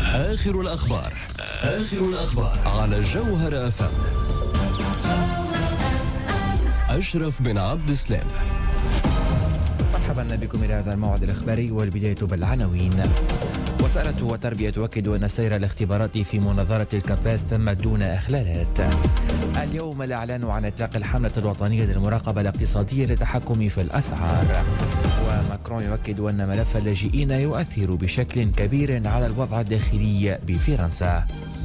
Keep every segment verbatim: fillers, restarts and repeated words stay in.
آخر الأخبار آخر الأخبار على جوهر أف ام. أشرف بن عبد السلام. مرحبا بكم إلى هذا الموعد الإخباري، والبداية بالعناوين. وزارة وتربية تؤكد أن سير الاختبارات في مناظرة الكاباس تم دون إخلالات. اليوم الإعلان عن إطلاق الحملة الوطنية للمراقبة الاقتصادية للتحكم في الأسعار. وماكرون يؤكد أن ملف اللاجئين يؤثر بشكل كبير على الوضع الداخلي بفرنسا.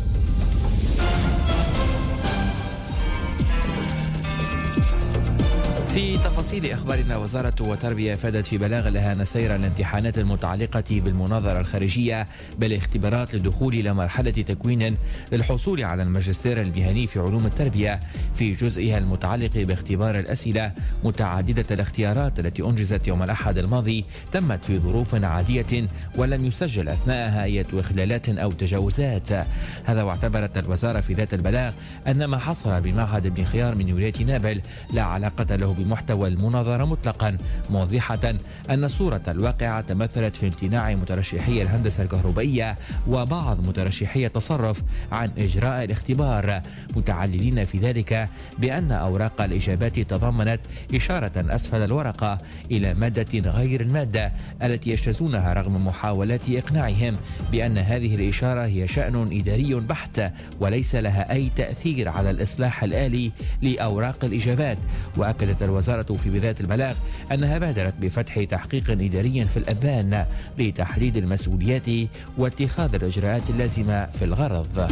في تفاصيل أخبارنا، وزارة وتربية أفادت في بلاغ لها أن سير الامتحانات المتعلقة بالمناظرة الخارجية بالاختبارات للدخول إلى مرحلة تكوين للحصول على الماجستير المهني في علوم التربية في جزئها المتعلق باختبار الأسئلة متعددة الاختيارات التي أنجزت يوم الأحد الماضي تمت في ظروف عادية ولم يسجل أثناءها أي إخلالات أو تجاوزات. هذا واعتبرت الوزارة في ذات البلاغ أن ما حصل بمعهد ابن خيار من ولاية نابل لا علاقة له بمحتوى المناظرة مطلقا، موضحة أن الصورة الواقعة تمثلت في امتناع مترشحي الهندسة الكهربائية وبعض مترشحي التصرف عن إجراء الاختبار، متعللين في ذلك بأن أوراق الإجابات تضمنت إشارة أسفل الورقة إلى مادة غير المادة التي يجتازونها رغم محاولات إقناعهم بأن هذه الإشارة هي شأن إداري بحت وليس لها أي تأثير على الإصلاح الآلي لأوراق الإجابات. وأكدت الوزارة في بداية البلاغ أنها بادرت بفتح تحقيق إداري في الأبان لتحديد المسؤوليات واتخاذ الإجراءات اللازمة في الغرض.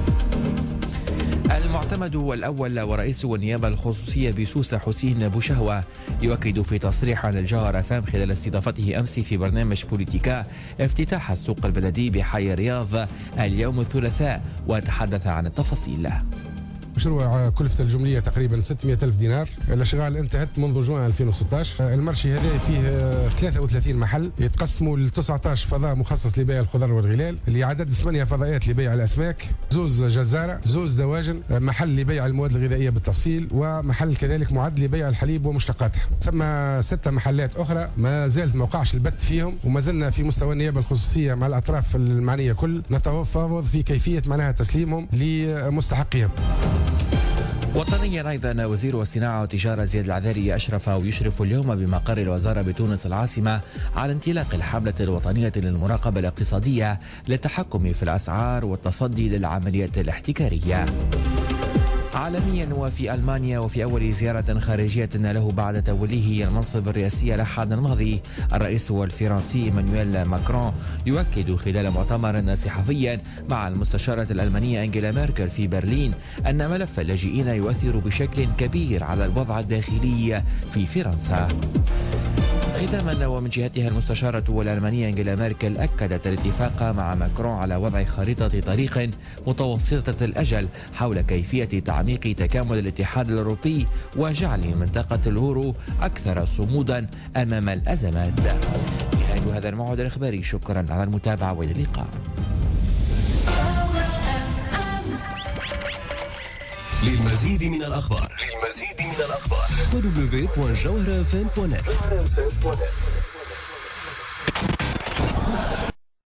المعتمد الأول ورئيس النيابة الخصوصية بسوسة حسين بوشهوة يؤكد في تصريح عن الجوهر أف أم خلال استضافته أمس في برنامج بوليتيكا افتتاح السوق البلدي بحي الرياض اليوم الثلاثاء، وتحدث عن التفاصيل. مشروع كلفته الجملية تقريبا ستمئة ألف دينار. الأشغال انتهت منذ جوان ألفين وستة عشر. المرشي هذا فيه ثلاثة وثلاثين محل يتقسموا ل تسعة عشر فضاء مخصص لبيع الخضر والغلال، اللي عدد ثمانية فضاءات لبيع الأسماك، زوز جزارة، زوز دواجن، محل لبيع المواد الغذائية بالتفصيل، ومحل كذلك معد لبيع الحليب ومشتقاته. ثم ستة محلات أخرى ما زالت ما وقعش البت فيهم، وما زلنا في مستوى النيابة الخصوصية مع الأطراف المعنية كل نتفاوض في كيفية معناها تسليمهم لمستحقيهم. وطنيا أيضا، وزير الصناعة والتجارة زياد العذاري أشرف ويشرف اليوم بمقر الوزارة بتونس العاصمة على انطلاق الحملة الوطنية للمراقبة الاقتصادية للتحكم في الأسعار والتصدي للعمليات الاحتكارية. عالميا، وفي ألمانيا، وفي أول زيارة خارجية له بعد توليه المنصب الرئاسي الأحد الماضي، الرئيس الفرنسي إيمانويل ماكرون يؤكد خلال مؤتمر صحفي مع المستشارة الألمانية أنجيلا ميركل في برلين أن ملف اللاجئين يؤثر بشكل كبير على الوضع الداخلي في فرنسا. ختاما، ومن جهتها المستشارة الألمانية أنجيلا ميركل أكدت الاتفاق مع ماكرون على وضع خريطة طريق متوسطة الأجل حول كيفية تعميق تكامل الاتحاد الأوروبي وجعل منطقة اليورو أكثر صمودا أمام الأزمات. نهاية هذا الموعد الإخباري، شكرا على المتابعة وإلى اللقاء. للمزيد من الأخبار للمزيد من الأخبار دبليو دبليو دبليو دوت جوهر اف ام دوت نت.